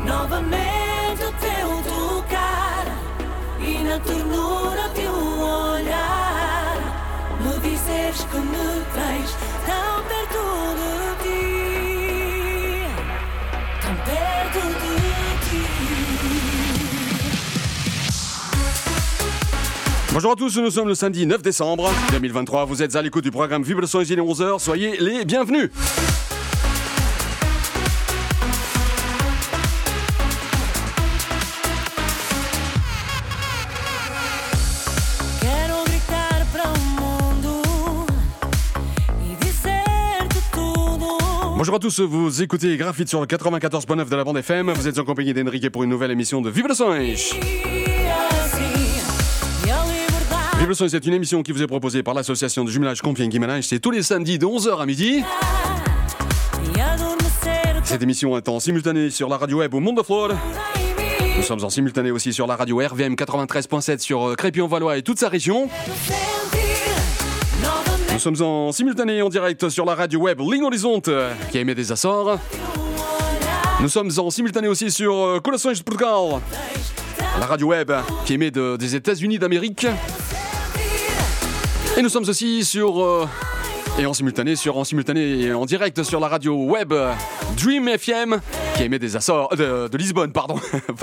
novamente o teu tocar e na ternura de um olhar me dizeres que me tens tão perto de ti, tão perto de ti. Bonjour à tous, nous sommes le samedi 9 décembre 2023. Vous êtes à l'écoute du programme Vibrations, il est 11h. Soyez les bienvenus. Bonjour à tous, vous écoutez Graphite sur le 94.9 de la bande FM. Vous êtes en compagnie d'Enrique pour une nouvelle émission de Vibrações. Vibrações est une émission qui vous est proposée par l'association de jumelage Compiègne-Guimarães. C'est tous les samedis de 11h à midi. Cette émission est en simultané sur la radio web au Monde de Flore. Nous sommes en simultané aussi sur la radio RVM 93.7 sur Crépy-en-Valois et toute sa région. Nous sommes en simultané en direct sur la radio web Ligne Horizonte qui émet des Açores. Nous sommes en simultané aussi sur Corações de Portugal, la radio web qui émet des États-Unis d'Amérique. Et nous sommes aussi en simultané et en direct sur la radio web Dream FM qui émet des Açores de Lisbonne, pardon.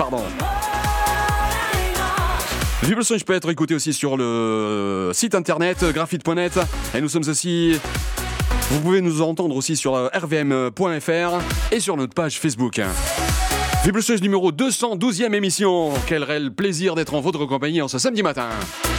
Vibrações peut être écouté aussi sur le site internet graphite.net et nous sommes aussi... Vous pouvez nous entendre aussi sur rvm.fr et sur notre page Facebook. Vibrações numéro 212e émission. Quel réel plaisir d'être en votre compagnie en ce samedi matin.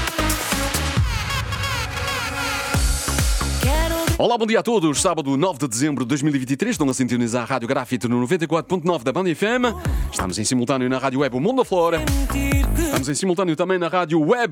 Olá, bom dia a todos. Sábado 9 de dezembro de 2023, estão a sintonizar a Rádio Graphite no 94.9 da Banda FM. Estamos em simultâneo na Rádio Web O Mundo da Flora. Estamos em simultâneo também na Rádio Web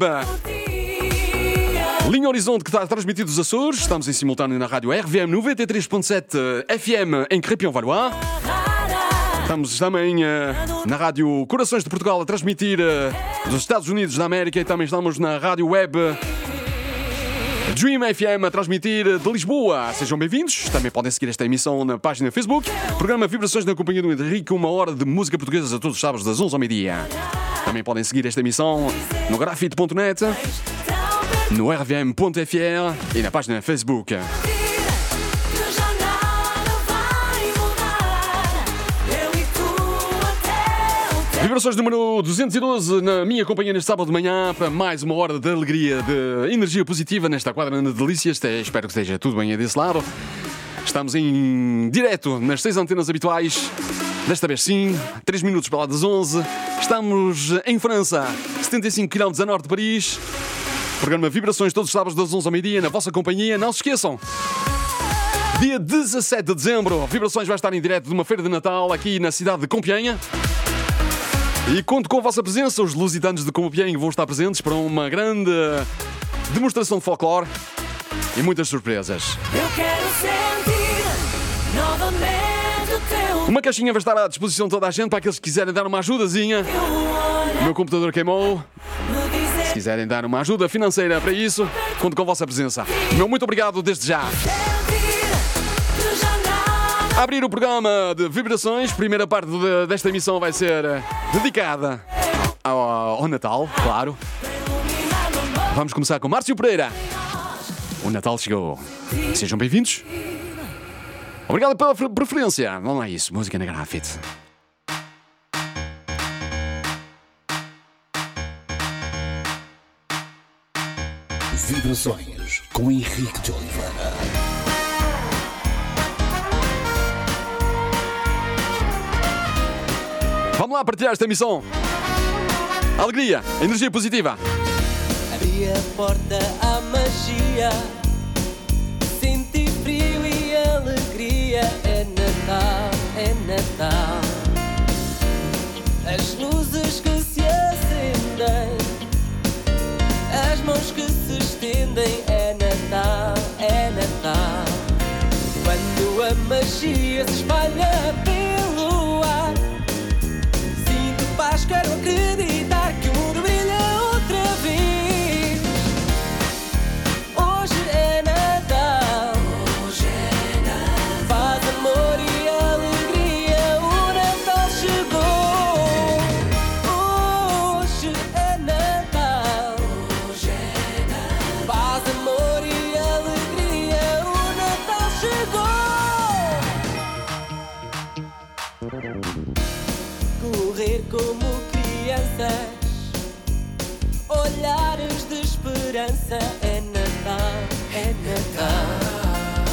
Linha Horizonte, que está transmitido dos Açores. Estamos em simultâneo na Rádio RVM 93.7 FM em Crépy-en-Valois. Estamos também na Rádio Corações de Portugal a transmitir dos Estados Unidos da América e também estamos na Rádio Web Dream FM a transmitir de Lisboa. Sejam bem-vindos. Também podem seguir esta emissão na página Facebook. Programa Vibrações na companhia do Henrique, 1 hora de música portuguesa a todos os sábados das 11 ao meio-dia. Também podem seguir esta emissão no grafite.net, no rvm.fr e na página Facebook. Vibrações número 212 na minha companhia neste sábado de manhã para mais uma hora de alegria, de energia positiva nesta quadra de delícias. Espero que esteja tudo bem aí desse lado. Estamos em direto nas 6 antenas habituais. Desta vez sim, 3 minutos para lá das 11. Estamos em França, 75 km a norte de Paris. Programa Vibrações todos os sábados das 11 ao meio-dia na vossa companhia. Não se esqueçam, dia 17 de dezembro, Vibrações vai estar em direto de uma feira de Natal aqui na cidade de Compiègne. E conto com a vossa presença. Os lusitanos de Compiègne vão estar presentes para uma grande demonstração de folclore e muitas surpresas. Eu quero sentir novamente o teu... Uma caixinha vai estar à disposição de toda a gente para aqueles que quiserem dar uma ajudazinha. O meu computador queimou. Se quiserem dar uma ajuda financeira para isso, conto com a vossa presença. Meu muito obrigado desde já. A abrir o programa de Vibrações, primeira parte desta emissão vai ser dedicada ao Natal, claro. Vamos começar com Márcio Pereira. O Natal chegou. Sejam bem-vindos. Obrigado pela preferência. Vamos lá, isso. Música na Graphite. Vibrações com Henrique de Oliveira. Vamos lá partilhar esta emissão. Alegria, energia positiva. Abri a porta à magia, senti frio e alegria. É Natal, é Natal. As luzes que se acendem, as mãos que se estendem. É Natal, é Natal. Quando a magia se espalha pelo ar, paz, quero acreditar que o mundo brilha outra vez. Hoje é Natal, hoje é Natal. Paz, amor e alegria, o Natal chegou. Correr como crianças, olhares de esperança. É Natal, é Natal.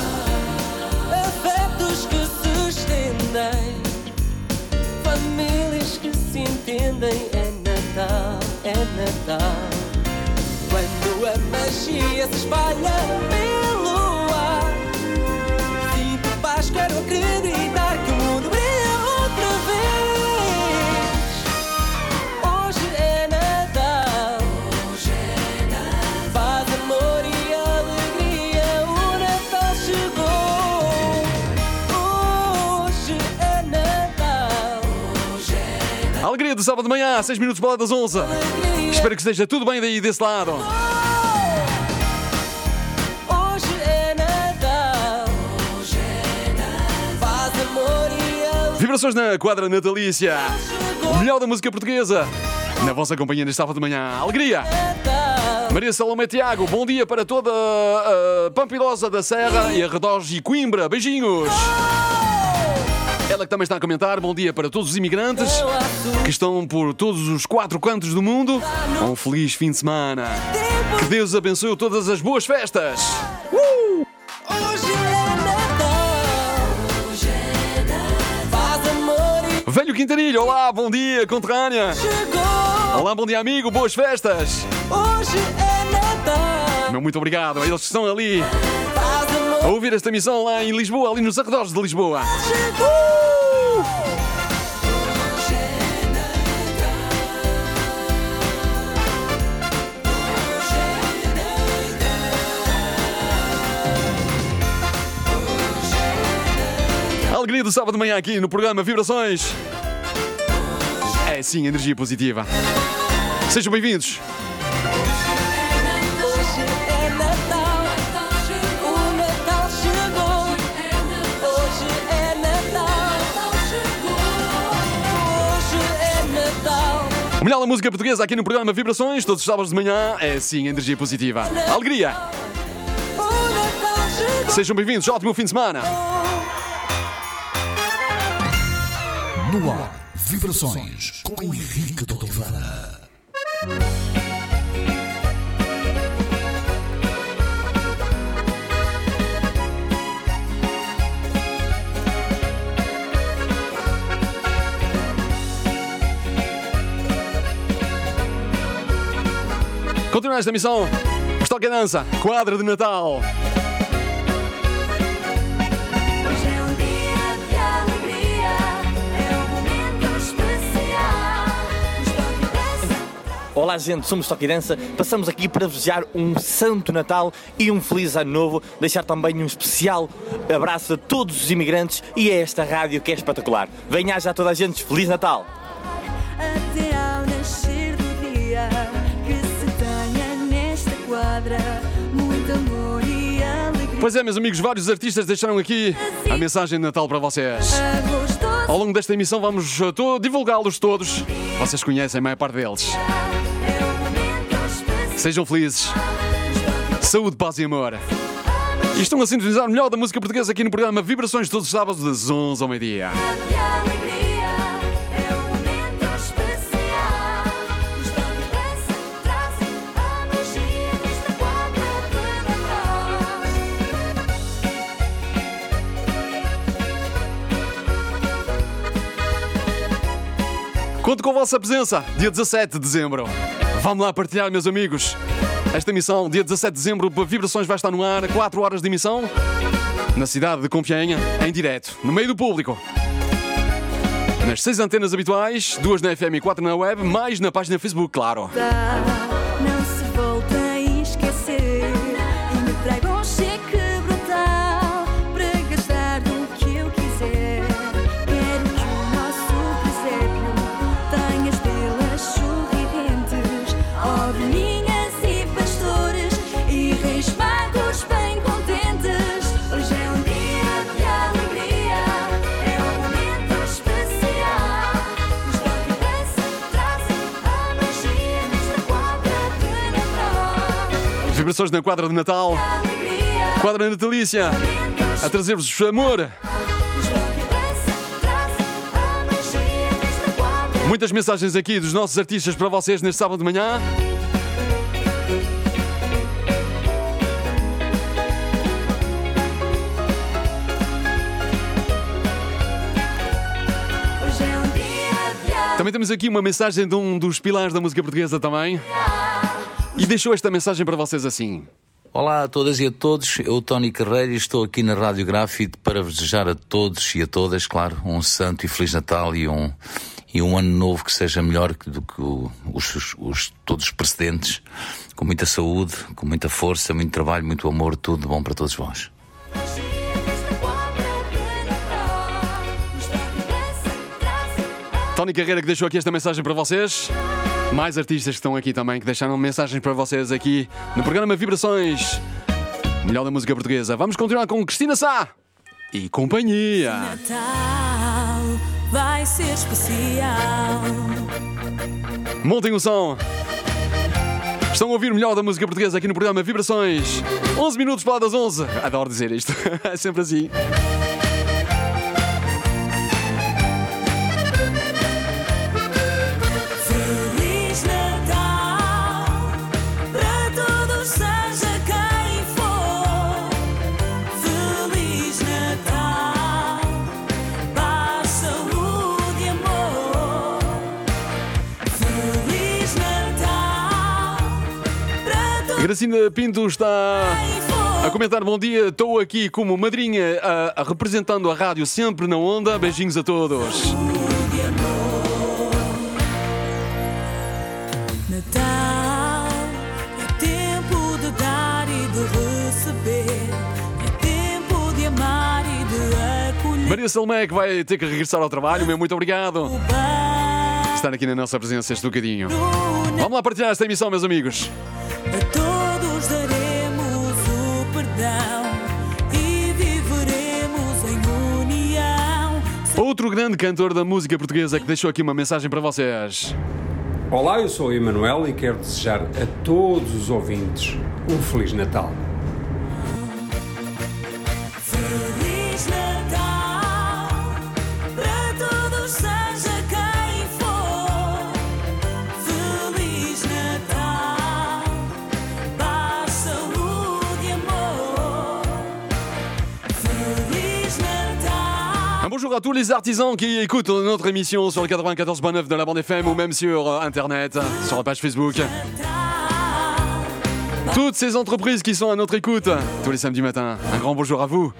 Afetos que se estendem, famílias que se entendem. É Natal, é Natal. Quando a magia se espalha pelo ar, sinto paz, quero acreditar que o mundo brilha outra vez. Hoje é Natal, paz, amor e alegria, o Natal chegou. Hoje é Natal. A alegria do sábado de manhã, 6 minutos para lá das 11. Espero que esteja tudo bem daí desse lado. Hoje é Natal, paz, amor e alegria. Vibrações na quadra natalícia. O melhor da música portuguesa. Na vossa companhia neste sábado de manhã. Alegria! Maria Salomé Tiago, bom dia para toda a Pampilosa da Serra e arredores e Coimbra. Beijinhos! Ela que também está a comentar, bom dia para todos os imigrantes que estão por todos os 4 cantos do mundo. Um feliz fim de semana. Que Deus abençoe todas as boas festas. Hoje é Natal, paz, amor e Velho Quintarilho, olá, bom dia, conterrânea. chegou. Olá, bom dia, amigo, boas festas. Hoje é Natal, Meu muito obrigado a eles que estão ali paz, a amor ouvir esta emissão lá em Lisboa, ali nos arredores de Lisboa. chegou. A alegria do sábado de manhã aqui no programa Vibrações. É sim, energia positiva. Sejam bem-vindos. Hoje é Natal, o Natal chegou. Hoje é Natal, hoje é Natal. O melhor da música portuguesa aqui no programa Vibrações, todos os sábados de manhã. É sim, energia positiva. Alegria. O Natal chegou. Sejam bem-vindos. Ótimo fim de semana. No ar, Vibrações com Henrique de Oliveira. Continua esta missão. Estoque e dança. Quadra de Natal. Hoje é um dia de alegria, é um momento especial. Estoque e dança. Olá gente, somos Toque e Dança. Passamos aqui para desejar um Santo Natal e um Feliz Ano Novo. Deixar também um especial abraço a todos os imigrantes e a esta rádio que é espetacular. Venha já toda a gente, Feliz Natal! Até ao nascer do dia, que se tenha nesta quadra muito amor e alegria. Pois é, meus amigos, vários artistas deixaram aqui a mensagem de Natal para vocês. Gostoso Ao longo desta emissão vamos divulgá-los todos. Vocês conhecem a maior parte deles. é um momento especial. Sejam felizes. Saúde, paz e amor. E estão a sintonizar o melhor da música portuguesa aqui no programa Vibrações todos os sábados das 11 ao meio-dia. De alegria, é um momento especial. Estoque e dança trazem a magia desta quadra de Natal. Conto com a vossa presença, dia 17 de dezembro. Vamos lá partilhar, meus amigos. Esta emissão, dia 17 de dezembro, Vibrações vai estar no ar, 4 horas de emissão, na cidade de Compiègne, em direto, no meio do público. Nas 6 antenas habituais, 2 na FM e 4 na web, mais na página Facebook, claro. Não se volta a esquecer. E me traga um cheque brutal para gastar do que eu quiser. Quero que o nosso presépio tenha estrelas sorridentes, ovelhinhas e pastores e reis magos bem contentes. Hoje é um dia de alegria, é um momento especial. Os toque e dança trazem a magia desta quadra de Natal. Vibrações na quadra de Natal, Alegria, quadra natalícia, a trazer-vos amor. os toque e dança trazem a Muitas mensagens aqui dos nossos artistas para vocês neste sábado de manhã. Também temos aqui uma mensagem de um dos pilares da música portuguesa também. E deixou esta mensagem para vocês assim. Olá a todas e a todos, eu, Tony Carreira, e estou aqui na Rádio Grafite para vos desejar a todos e a todas, claro, um santo e feliz Natal e um ano novo que seja melhor do que todos os precedentes, com muita saúde, com muita força, muito trabalho, muito amor, tudo de bom para todos vós. Tony Carreira que deixou aqui esta mensagem para vocês. Mais artistas que estão aqui também, que deixaram mensagens para vocês aqui no programa Vibrações, melhor da música portuguesa. Vamos continuar com Cristina Sá e companhia. Natal vai ser especial. Montem o som. Estão a ouvir o melhor da música portuguesa aqui no programa Vibrações. 11 minutos para lá das 11. Adoro dizer isto. É sempre assim. Gracinda Pinto está a comentar: bom dia, estou aqui como madrinha representando a rádio sempre na onda. Beijinhos a todos. Natal é tempo de dar e de receber, é tempo de amar e de acolher. Maria Salmé, que vai ter que regressar ao trabalho, meu muito obrigado por estar aqui na nossa presença este bocadinho. Vamos lá partilhar esta emissão, meus amigos. A todos daremos o perdão e viveremos em união. Outro grande cantor da música portuguesa que deixou aqui uma mensagem para vocês. Olá, eu sou o Emanuel e quero desejar a todos os ouvintes um Feliz Natal. Feliz Natal para todos, seja quem for. Feliz Natal, paz, saúde e amor. Feliz Natal. Un bonjour à tous les artisans qui écoutent notre émission sur le 94.9 de la bande FM ou même sur Internet, sur la page Facebook. Toutes ces entreprises qui sont à notre écoute tous les samedis matins, un grand bonjour à vous.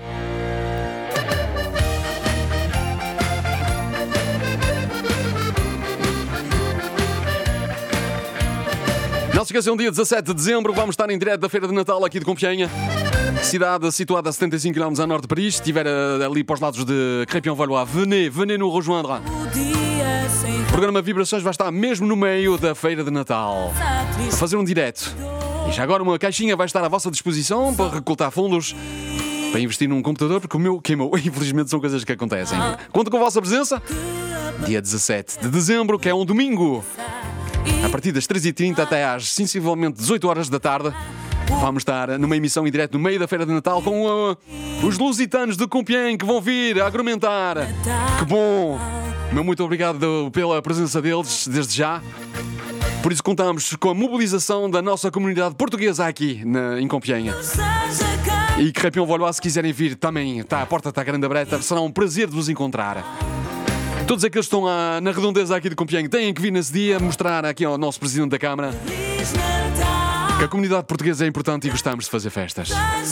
Não se esqueçam, dia 17 de dezembro vamos estar em direto da Feira de Natal aqui de Compiègne. Cidade situada a 75 km a norte de Paris. Se estiver ali para os lados de Crépy-en-Valois, venez nous rejoindre. O programa Vibrações vai estar mesmo no meio da Feira de Natal, a fazer um direto. E já agora uma caixinha vai estar à vossa disposição para recoltar fundos para investir num computador, porque o meu queimou. Infelizmente são coisas que acontecem. Conto com a vossa presença dia 17 de dezembro, que é um domingo, a partir das 3h30 até às sensivelmente 18 horas da tarde. Vamos estar numa emissão em direto no meio da Feira de Natal com os lusitanos de Compiègne que vão vir a argumentar. Que bom! Meu muito obrigado pela presença deles desde já. Por isso contamos com a mobilização da nossa comunidade portuguesa aqui em Compiègne. E Crépy-en-Valois, se quiserem vir também, a porta está grande aberta, será um prazer de vos encontrar. Todos aqueles que estão na redondeza aqui de Compiègne têm que vir nesse dia mostrar aqui ao nosso Presidente da Câmara que a comunidade portuguesa é importante e gostamos de fazer festas.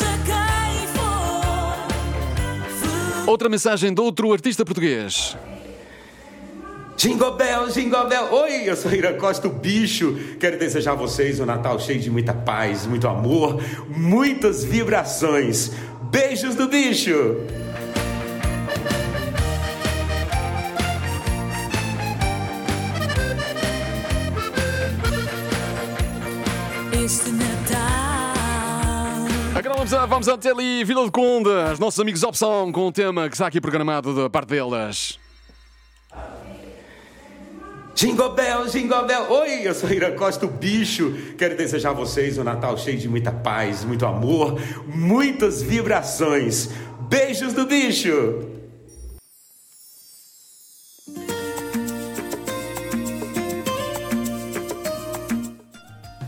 Outra mensagem de outro artista português. Jingle Bell, Jingle Bell. Oi, eu sou Irã Costa, o Bicho. Quero desejar a vocês um Natal cheio de muita paz, muito amor, muitas vibrações. Beijos do Bicho. Este Natal. Agora vamos até ali, Vila do Conde, os nossos amigos Opção, com um tema que está aqui programado da parte deles. Jingle Bell, Jingle Bell. Oi, eu sou Irã Costa, o Bicho. Quero desejar a vocês um Natal cheio de muita paz, muito amor, muitas vibrações. Beijos do Bicho.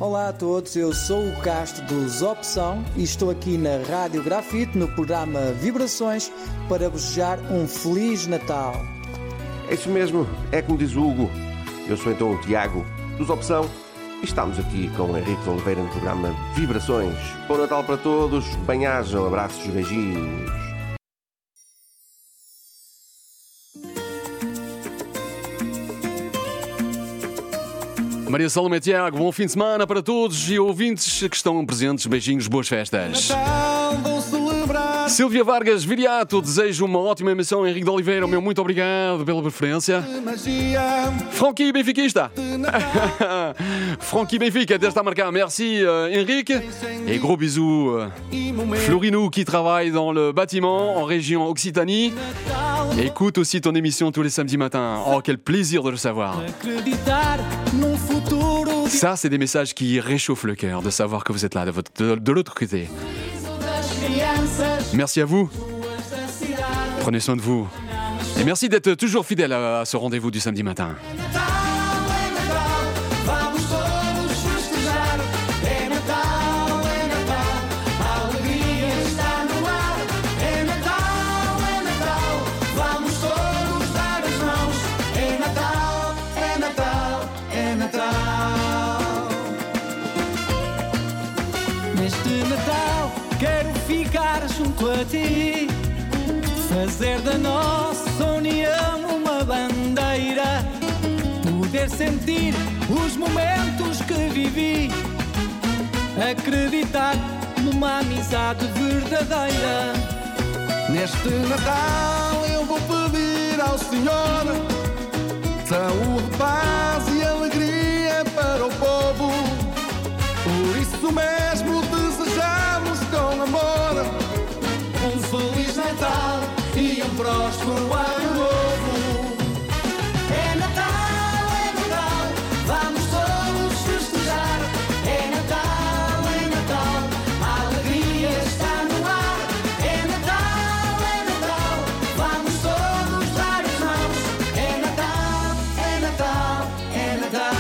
Olá a todos, eu sou o Castro dos Opção e estou aqui na Rádio Grafite no programa Vibrações para desejar um Feliz Natal. É isso mesmo, é como diz o Hugo. Eu sou então o Tiago dos Opção e estamos aqui com o Henrique de Oliveira no programa Vibrações. Bom Natal para todos, bem-ajam, abraços e beijinhos. Maria Salomé Tiago, bom fim de semana para todos e ouvintes que estão presentes. Beijinhos, boas festas. Silvia Vargas Viriato, desejo uma ótima emissão. Henrique de Oliveira, meu muito obrigado pela preferência. Francky Benfiquista. Francky Benfica, déjà está marqué. Merci Henrique. Et gros bisous Florinou qui travaille dans le bâtiment en région Occitanie. Écoute aussi ton émission tous les samedis matins. Oh, quel plaisir de le savoir. Ça, c'est des messages qui réchauffent le cœur de savoir que vous êtes là, de l'autre côté. Merci à vous. Prenez soin de vous. Et merci d'être toujours fidèle à ce rendez-vous du samedi matin. Junto a ti, fazer da nossa união uma bandeira, poder sentir os momentos que vivi, acreditar numa amizade verdadeira. Neste Natal eu vou pedir ao Senhor saúde, paz e alegria para o povo. Por isso mesmo desejamos com amor um Feliz Natal e um próspero ano novo. É Natal, vamos todos festejar. É Natal, a alegria está no ar. É Natal, vamos todos dar as mãos. É Natal, é Natal, é Natal.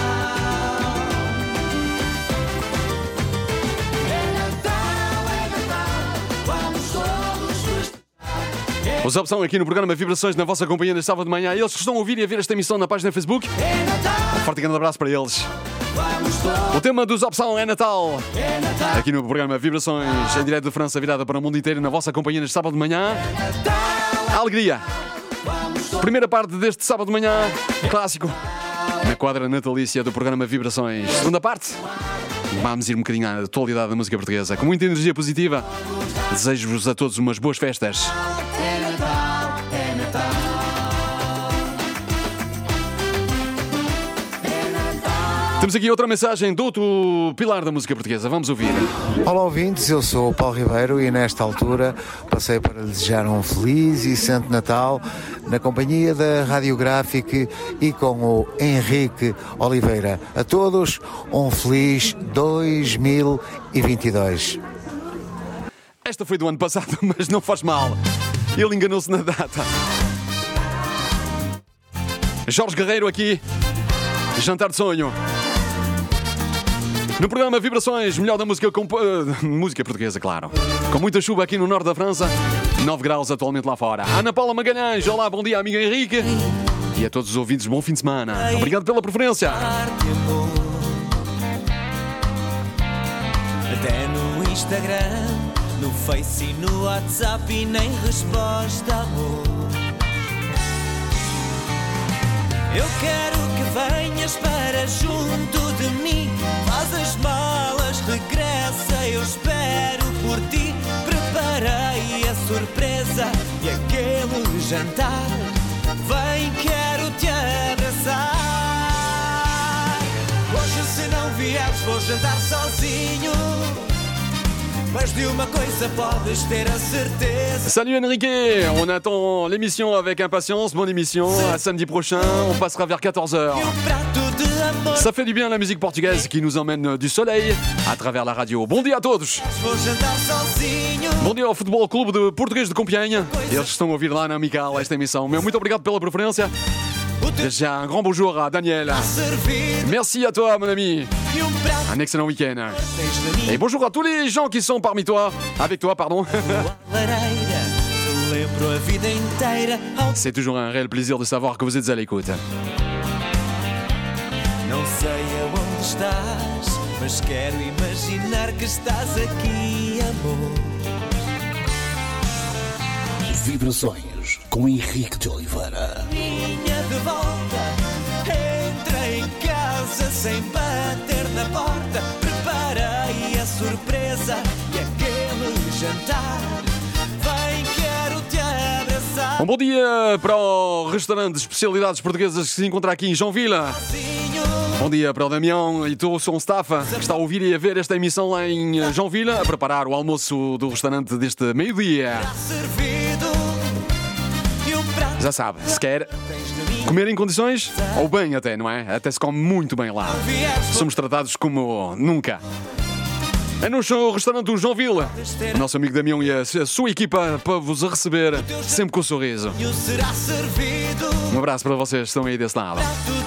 Os Opção aqui no programa Vibrações na vossa companhia neste sábado de manhã. Eles que estão a ouvir e a ver esta emissão na página Facebook. Um forte e grande abraço para eles. O tema dos Opção é Natal. Aqui no programa Vibrações, em direto de França, virada para o mundo inteiro, na vossa companhia neste sábado de manhã. A alegria. Primeira parte deste sábado de manhã, clássico, na quadra natalícia do programa Vibrações. Segunda parte, vamos ir um bocadinho à atualidade da música portuguesa. Com muita energia positiva, desejo-vos a todos umas boas festas. Temos aqui outra mensagem do outro pilar da música portuguesa. Vamos ouvir. Olá ouvintes, eu sou o Paulo Ribeiro e nesta altura passei para lhe desejar um feliz e santo Natal na companhia da Rádio Grafite e com o Henrique Oliveira. A todos, um feliz 2022. Esta foi do ano passado, mas não faz mal. Ele enganou-se na data. Jorge Guerreiro aqui, Jantar de Sonho. No programa Vibrações, melhor da música música portuguesa, claro. Com muita chuva aqui no norte da França, 9 graus atualmente lá fora. Ana Paula Magalhães, olá, bom dia, amigo Henrique. E a todos os ouvintes, bom fim de semana. Obrigado pela preferência. Até no Instagram, no Face e no WhatsApp e nem resposta, amor. Eu quero que venhas para junto de mim. Faz as malas, regressa, eu espero por ti. Preparei a surpresa e aquele jantar. Vem, quero te abraçar. Hoje se não vieres vou jantar sozinho. Mas de uma coisa podes ter a certeza. Salut Enrique, on attend l'émission avec impatience. Bonne émission, à samedi prochain, on passera vers 14h. Ça fait du bien la musique portugaise qui nous emmène du soleil à travers la radio. Bom dia a todos. Bom dia ao Futebol Clube de Português de Compiègne. Eles estão a ouvir lá na Amical esta emissão. Meu muito obrigado pela preferência. Déjà un grand bonjour à Daniel. Merci à toi mon ami. Un excellent week-end. Et bonjour à tous les gens qui sont parmi toi, avec toi, pardon. C'est toujours un réel plaisir de savoir que vous êtes à l'écoute. Não sei aonde estás, mas quero imaginar que estás aqui, amor. Vibrações com Henrique de Oliveira. Vinha de volta, entrei em casa sem bater na porta. Preparei a surpresa e aquele jantar. Vem, quero te abraçar. Um bom dia para o restaurante de especialidades portuguesas que se encontra aqui em João Vila. Bom dia para o Damião e todo o som staff que está a ouvir e a ver esta emissão lá em João Vila, a preparar o almoço do restaurante deste meio-dia. Já sabe, se quer comer em condições, ou bem até, não é? Até se come muito bem lá. Somos tratados como nunca. É no restaurante do João Vila. O nosso amigo Damião e a sua equipa para vos receber sempre com um sorriso. Um abraço para vocês que estão aí desse lado.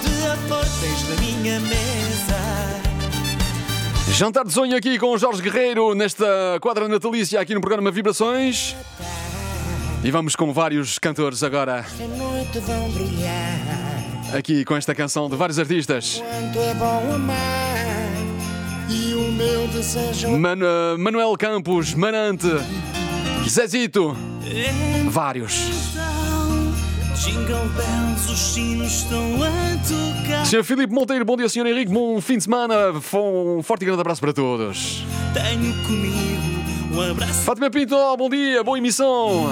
Jantar de sonho aqui com o Jorge Guerreiro nesta quadra natalícia aqui no programa Vibrações. E vamos com vários cantores agora. Aqui com esta canção de vários artistas. Manuel Campos, Marante, Zezito, vários. Jingle bells, os sinos estão a tocar. Sr. Filipe Monteiro, bom dia, Sr. Henrique, bom fim de semana. Um forte e grande abraço para todos. Tenho comigo um abraço. Fátima Pinto, bom dia, boa emissão.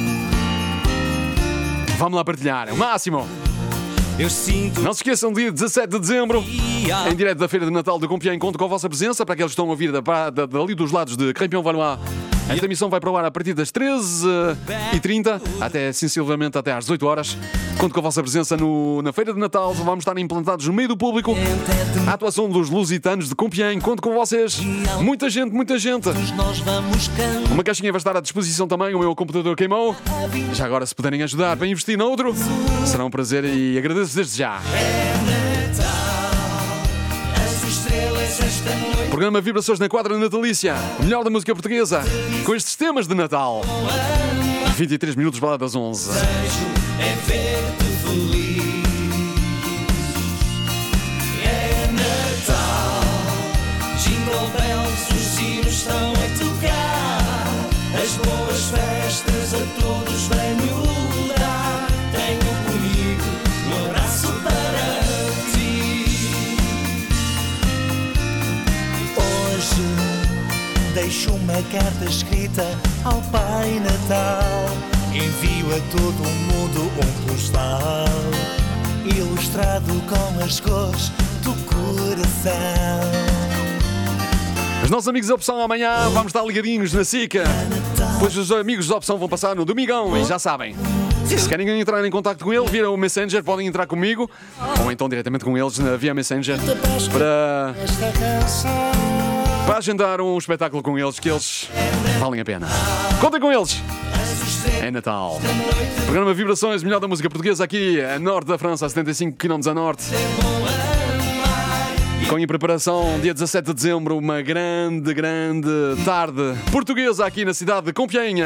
Vamos lá partilhar, o máximo. Eu sinto. Não se esqueçam, dia 17 de dezembro, em direto da Feira de Natal de Compiègne, conto com a vossa presença, para aqueles que estão a ouvir dali dos lados de Crempião-Valois. Esta emissão vai para o ar a partir das 13h30, até sensivelmente até às 18 horas. Conto com a vossa presença na Feira de Natal. Vamos estar implantados no meio do público. A atuação dos Lusitanos de Compiègne. Conto com vocês. Muita gente, muita gente. Uma caixinha vai estar à disposição também. O meu computador queimou. Já agora, se puderem ajudar para investir noutro, será um prazer e agradeço desde já. Programa Vibrações na quadra natalícia. O melhor da música portuguesa. Com estes temas de Natal. 23 minutos para lá das 11. É ver-te feliz. É Natal. Jingle bells, os sinos estão a tocar. As boas festas a todos venho dar. Tenho comigo um abraço para ti. Hoje deixo uma carta escrita ao Pai Natal. Envio a todo o mundo um postal ilustrado com as cores do coração. Os nossos amigos da Opção amanhã vamos estar ligadinhos na SICA. Pois os amigos da Opção vão passar no Domingão e já sabem. Se querem entrar em contato com ele via o Messenger, podem entrar comigo ou então diretamente com eles via Messenger para agendar um espetáculo com eles, que eles valem a pena. Contem com eles! É Natal. Programa Vibrações, melhor da música portuguesa aqui a norte da França, a 75 km a norte. Com em preparação, dia 17 de dezembro, uma grande tarde portuguesa aqui na cidade de Compiègne.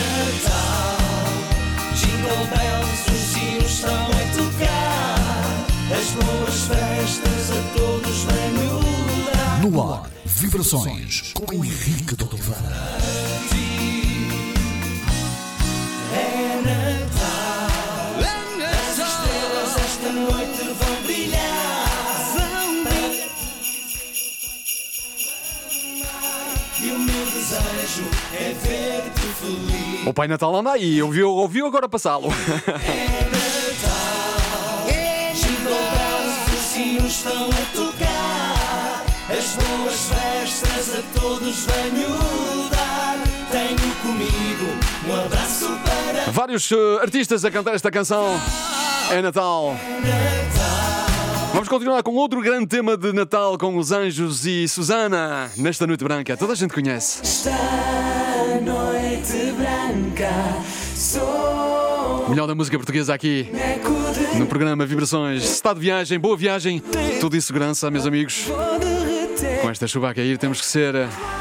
Jingle bells, os sinos estão a tocar. As boas festas a todos venho dar. No ar, Vibrações com Henrique de Oliveira. É Natal. As estrelas esta noite vão brilhar. E o meu desejo é ver-te feliz. O Pai Natal anda aí, ouviu agora passá-lo. É Natal. Jingle bells, os sinos estão a tocar. As boas festas a todos venho dar. Tenho comigo um abraço para Vários artistas a cantar esta canção. É Natal. Vamos continuar com outro grande tema de Natal com os Anjos e Susana. Nesta Noite Branca, toda a gente conhece. esta noite branca. Sou O melhor da música portuguesa aqui no programa Vibrações. Se está de viagem, boa viagem. Tudo em segurança, meus amigos. esta chuva a cair, temos que ser...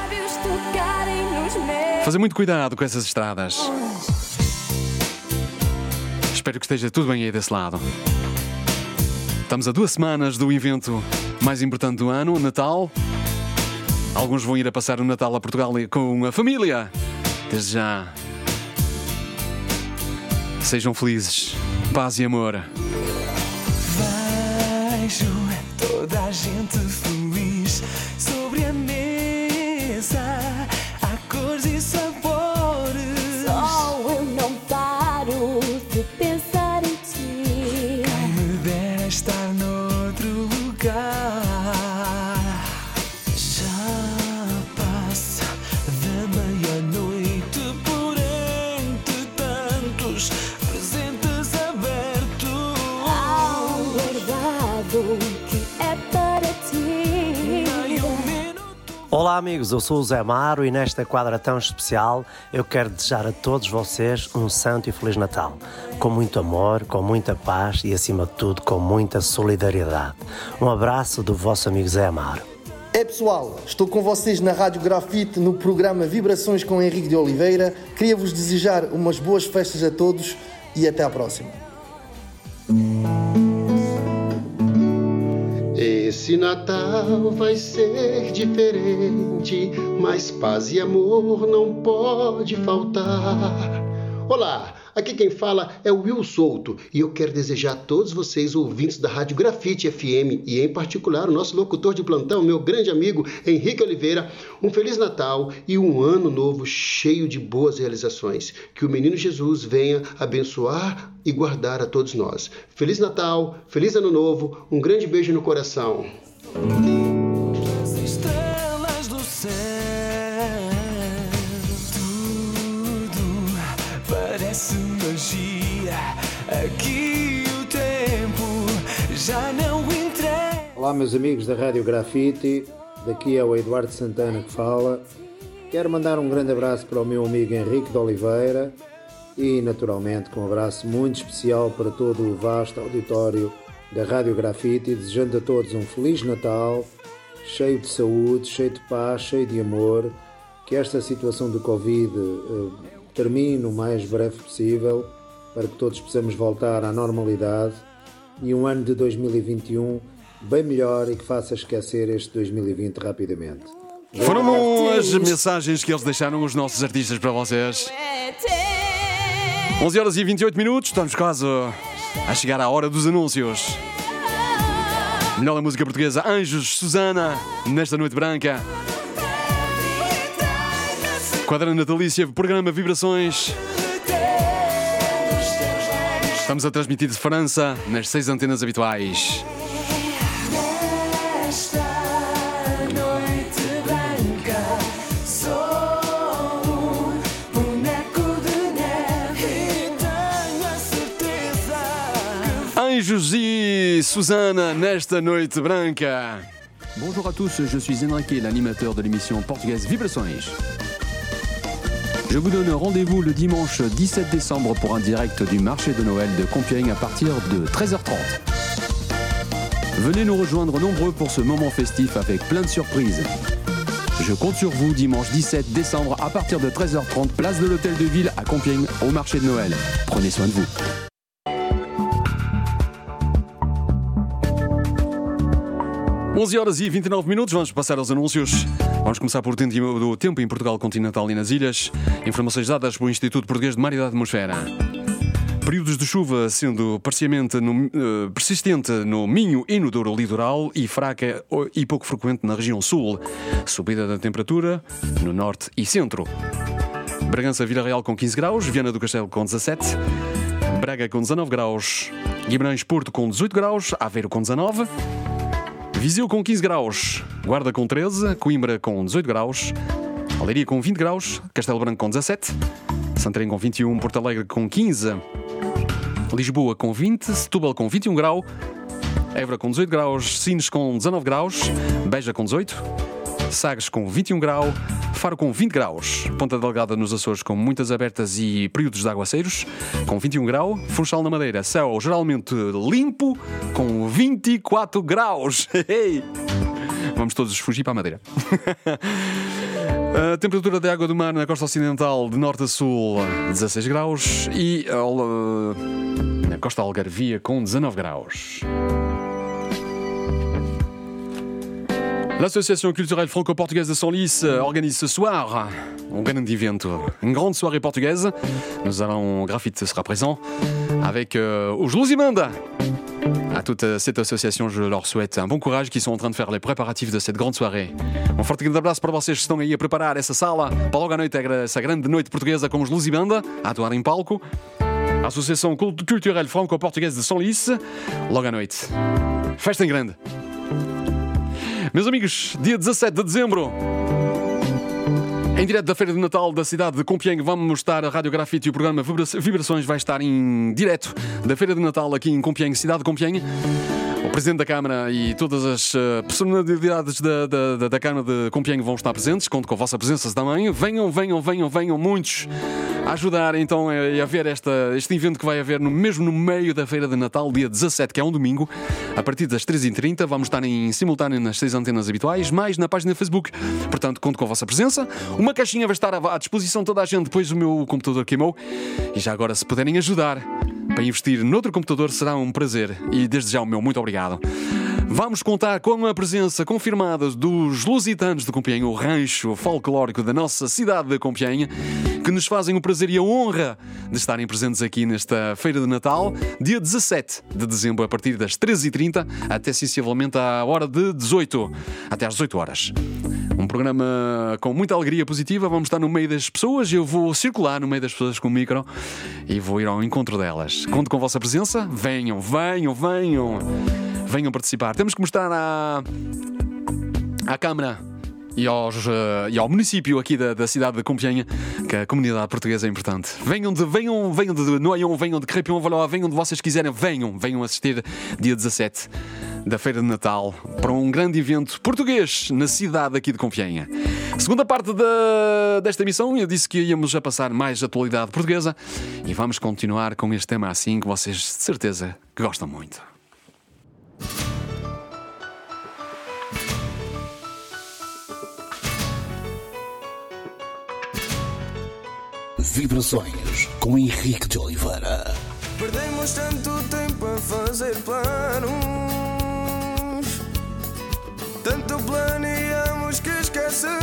fazer muito cuidado com essas estradas. Espero que esteja tudo bem aí desse lado. Estamos a 2 semanas do evento mais importante do ano, Natal. Alguns vão ir a passar o Natal a Portugal com a família. Desde já, sejam felizes, paz e amor. Vejo toda a gente feliz sobre a mesa, há cores e sabores. Só eu não paro de pensar em ti. Quem me dera estar noutro lugar. Já passa da meia-noite por entre tantos presentes abertos. Há um guardado que é para ti. Olá amigos, eu sou o Zé Amaro e nesta quadra tão especial eu quero desejar a todos vocês um santo e feliz Natal. Com muito amor, com muita paz e acima de tudo com muita solidariedade. Um abraço do vosso amigo Zé Amaro. É pessoal, estou com vocês na Rádio Grafite no programa Vibrações com Henrique de Oliveira. Queria vos desejar umas boas festas a todos e até à próxima. Esse Natal vai ser diferente, mas paz e amor não pode faltar. Olá, aqui quem fala é o Will Souto e eu quero desejar a todos vocês, ouvintes da Rádio Grafite FM e em particular o nosso locutor de plantão, meu grande amigo Henrique Oliveira, um Feliz Natal e um ano novo cheio de boas realizações. Que o menino Jesus venha abençoar e guardar a todos nós. Feliz Natal, Feliz Ano Novo, um grande beijo no coração. As estrelas do céu, tudo parece magia. Aqui o tempo já não entrega. Olá meus amigos da Rádio Grafite, daqui é o Eduardo Santana que fala. Quero mandar um grande abraço para o meu amigo Henrique de Oliveira e naturalmente com um abraço muito especial para todo o vasto auditório da Rádio Grafite, desejando a todos um Feliz Natal, cheio de saúde, cheio de paz, cheio de amor, que esta situação do Covid termine o mais breve possível, para que todos possamos voltar à normalidade e um ano de 2021 bem melhor e que faça esquecer este 2020 rapidamente. Foram as mensagens que eles deixaram, os nossos artistas, para vocês. 11 horas e 28 minutos, estamos quase a chegar à hora dos anúncios. Melhor da música portuguesa, Anjos, Susana, nesta noite branca. Quadra natalícia, programa Vibrações. Estamos a transmitir de França, nas 6 antenas habituais. Anjos e Susana, nesta noite branca. Bonjour à tous, je suis Enrique, l'animateur de l'émission portugaise Vibrações. Je vous donne rendez-vous le dimanche 17 décembre pour un direct du marché de Noël de Compiègne à partir de 13h30. Venez nous rejoindre nombreux pour ce moment festif avec plein de surprises. Je compte sur vous dimanche 17 décembre à partir de 13h30, place de l'Hôtel de Ville à Compiègne au marché de Noël. Prenez soin de vous. 11 horas e 29 minutos, vamos passar aos anúncios. Vamos começar por do tempo em Portugal continental e nas ilhas. Informações dadas pelo Instituto Português de Mar e da Atmosfera. Períodos de chuva sendo persistente no Minho e no Douro litoral e fraca e pouco frequente na região sul. Subida da temperatura no norte e centro. Bragança, Vila Real com 15 graus, Viana do Castelo com 17, Braga com 19 graus, Guimarães, Porto com 18 graus, Aveiro com 19, Viseu com 15 graus, Guarda com 13, Coimbra com 18 graus, Leiria com 20 graus, Castelo Branco com 17, Santarém com 21, Porto Alegre com 15, Lisboa com 20, Setúbal com 21 graus, Évora com 18 graus, Sines com 19 graus, Beja com 18, Sagres com 21 graus, Faro com 20 graus, Ponta Delgada nos Açores com muitas abertas e períodos de aguaceiros, com 21 graus, Funchal na Madeira, céu geralmente limpo, com 24 graus. Vamos todos fugir para a Madeira. A temperatura da água do mar na costa ocidental de norte a sul 16 graus e na costa algarvia com 19 graus. L'Association culturelle franco-portugaise de Senlis organise ce soir un grand evento, une grande soirée portugaise. Nous allons, Graphite sera présent avec os Lusimanda. À toute cette association, je leur souhaite un bon courage, qui sont en train de faire les préparatifs de cette grande soirée. Um forte grande abraço para vocês que estão aí a preparar essa sala para logo à noite, essa grande noite portuguesa com os Lusimanda a atuar em palco. A Associação Culturelle Franco-Portugaise de Senlis, logo à noite. Festa em grande. Meus amigos, dia 17 de dezembro, em direto da Feira de Natal da cidade de Compiègne, vamos estar a Rádio Graphite e o programa Vibrações vai estar em direto da Feira de Natal aqui em Compiègne, cidade de Compiègne. O Presidente da Câmara e todas as personalidades da Câmara de Compiègne vão estar presentes. Conto com a vossa presença também. Venham muitos a ajudar então a ver este evento que vai haver mesmo no meio da Feira de Natal, dia 17, que é um domingo, a partir das 13h30. Vamos estar em simultâneo nas 6 antenas habituais, mais na página do Facebook. Portanto, conto com a vossa presença. Uma caixinha vai estar à disposição de toda a gente, depois o meu computador queimou. E já agora, se puderem ajudar para investir noutro computador, será um prazer. E desde já o meu muito obrigado. Vamos contar com a presença confirmada dos lusitanos de Compiègne, o rancho folclórico da nossa cidade de Compiègne, que nos fazem o prazer e a honra de estarem presentes aqui nesta Feira de Natal, dia 17 de dezembro, a partir das 13h30 até sensivelmente à hora de 18, até às 18 horas. Um programa com muita alegria positiva. Vamos estar no meio das pessoas. Eu vou circular no meio das pessoas com o micro e vou ir ao encontro delas. Conto com a vossa presença. Venham participar. Temos que mostrar à Câmara e ao município aqui da cidade de Compiègne que a comunidade portuguesa é importante. Venham de Noyon, venham de Crépin, venham de vocês quiserem, venham assistir dia 17 da Feira de Natal para um grande evento português na cidade aqui de Compiègne. Segunda parte desta emissão, eu disse que íamos a passar mais atualidade portuguesa e vamos continuar com este tema assim que vocês de certeza que gostam muito. Vibrações com Henrique de Oliveira. Perdemos tanto tempo a fazer planos, tanto planeamos que esquecemos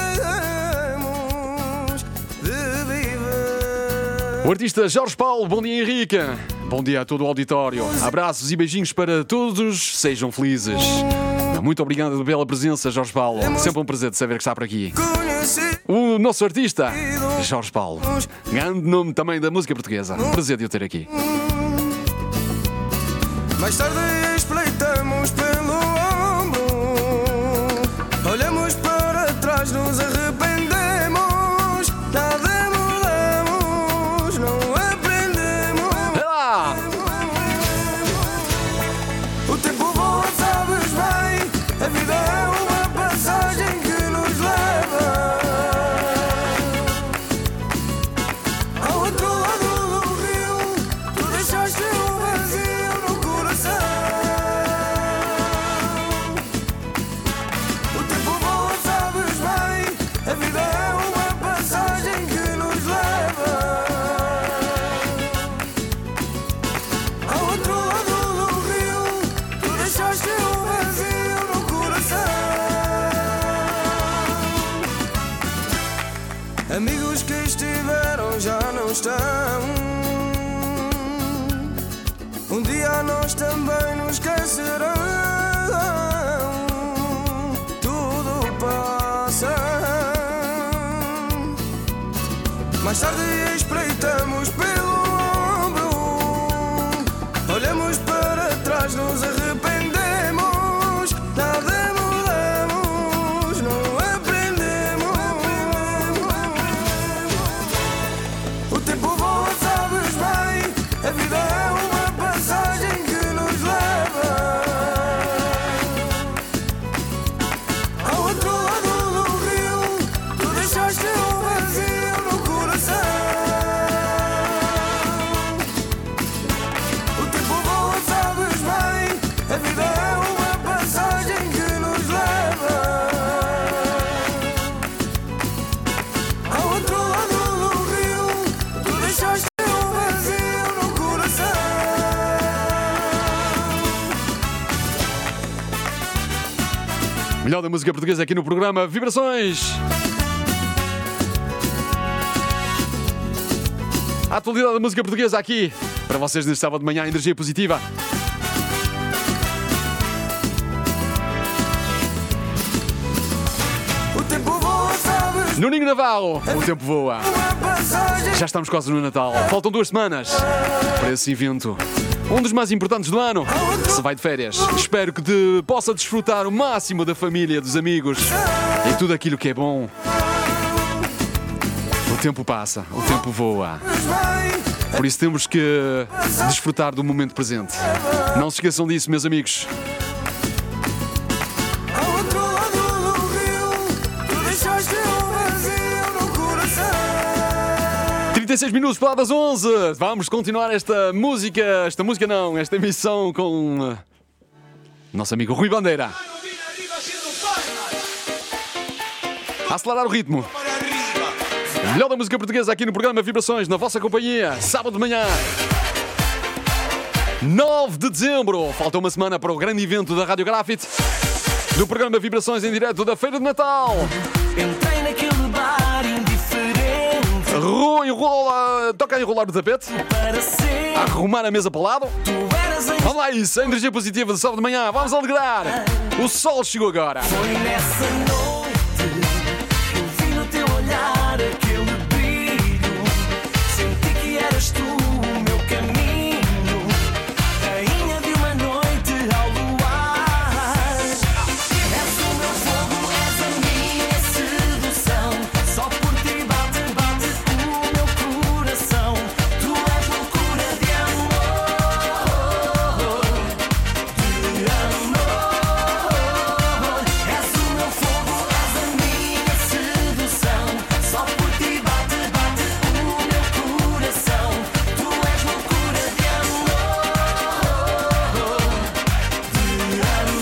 de viver. O artista Jorge Paulo, bom dia Henrique. Bom dia a todo o auditório. Abraços e beijinhos para todos. Sejam felizes. Muito obrigado pela presença, Jorge Paulo. Sempre um prazer de saber que está por aqui. O nosso artista, Jorge Paulo. Grande nome também da música portuguesa. Prazer de o ter aqui. Mais tarde espreitamos pelo ombro, olhamos para trás, nos arrependemos. Nada mudamos, não aprendemos. O tempo voa, sabes bem. A vida é uma passagem que nos leva ao outro lado do rio. Tu deixaste um vazio no coração. O tempo voa, sabes bem. A vida é uma passagem que nos leva ao outro lado do rio. Tu deixaste um vazio no coração. Amigos que estiveram já não estão. Um dia nós também nos esquecerão. Tudo passa. Mais tarde espreitamos pelo ombro, olhamos para trás, nos arrependemos. Nada mudamos, não aprendemos. O tempo voa, sabes bem. A vida é uma passagem que nos leva ao outro lado do rio. Tu deixaste um vazio no coração. O tempo voa, sabes bem. A vida é uma passagem que nos leva Melhor da música portuguesa aqui no programa Vibrações. A atualidade da música portuguesa aqui para vocês neste sábado de manhã, energia positiva. Nuninho Navarro, o tempo voa. Já estamos quase no Natal. Faltam 2 semanas para esse evento. Um dos mais importantes do ano. Se vai de férias. Espero que te possa desfrutar o máximo da família, dos amigos e tudo aquilo que é bom. O tempo passa, o tempo voa. Por isso temos que desfrutar do momento presente. Não se esqueçam disso, meus amigos. 36 minutos para lá das 11. Vamos continuar esta emissão com nosso amigo Rui Bandeira. A acelerar o ritmo. Melhor da música portuguesa aqui no programa Vibrações, na vossa companhia, sábado de manhã. 9 de dezembro. Falta uma semana para o grande evento da Rádio Grafite, do programa Vibrações em direto da Feira de Natal. Entrei naquele bar indiferente. Toca a enrolar o tapete, a arrumar a mesa para o lado. Vamos lá, isso, a energia positiva de sábado de manhã. Vamos alegrar. O sol chegou agora. Foi nessa noite que eu vi no teu olhar aquele brilho. Senti que eras tu o meu caminho, rainha de uma noite ao luar. És o meu fogo, és a minha sedução. Só por ti bate o meu coração. Tu és loucura de amor, de amor. És o meu fogo, és a minha sedução. Só por ti bate o meu coração. Tu és loucura de amor, de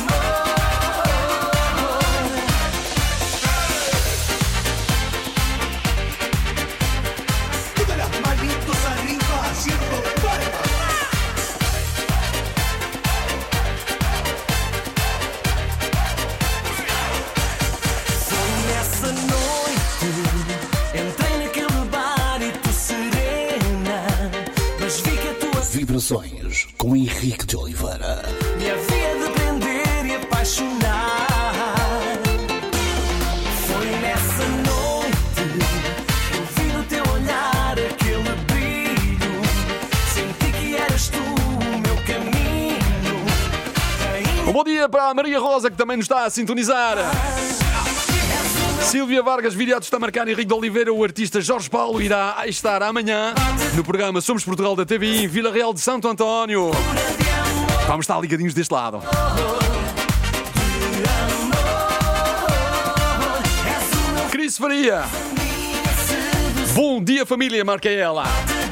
Manitos arriba haciendo Foi nessa noite, entrei naquele bar e tu serena, mas vi que a tua Vibrações com Henrique de Oliveira. me havia de prender e apaixonar. Foi nessa noite que eu vi no teu olhar aquele brilho. Senti que eras tu o meu caminho, Um bom dia para a Maria Rosa, que também nos está a sintonizar. Silvia Vargas Viriato está a marcar. Henrique de Oliveira, o artista Jorge Paulo, irá estar amanhã no programa Somos Portugal da TVI em Vila Real de Santo António. Vamos estar ligadinhos deste lado. Cris Faria. Bom dia, família, marca ela.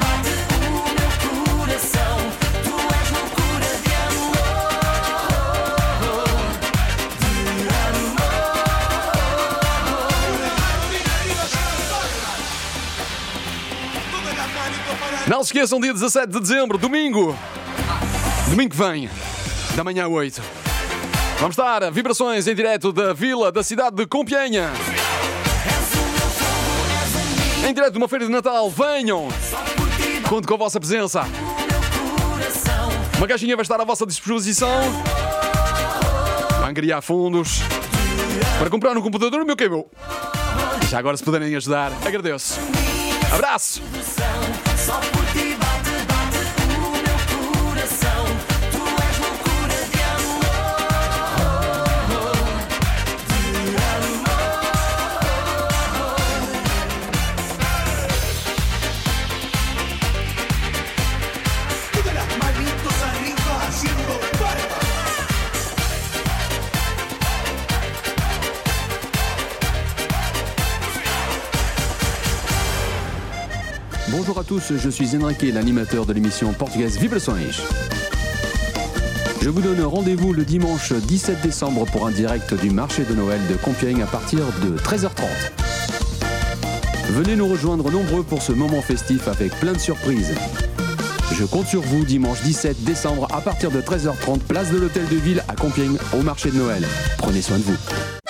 Não se esqueçam, dia 17 de dezembro, domingo que vem, da manhã às 8. Vamos estar a Vibrações em direto da vila, da cidade de Compiègne. Em direto de uma feira de Natal, venham! Conto com a vossa presença. Uma caixinha vai estar à vossa disposição. Vai angariar fundos para comprar um computador, o meu queimou. Já agora, se puderem ajudar, agradeço. Abraço! Só por ti bate o meu coração. Tu és loucura de amor, de manitos arriba haciendo Bonjour à tous, je suis Enrique, l'animateur de l'émission portugaise Vibrações. Je vous donne rendez-vous le dimanche 17 décembre pour un direct du marché de Noël de Compiègne à partir de 13h30. Venez nous rejoindre nombreux pour ce moment festif avec plein de surprises. Je compte sur vous dimanche 17 décembre à partir de 13h30, place de l'Hôtel de Ville à Compiègne au marché de Noël. Prenez soin de vous.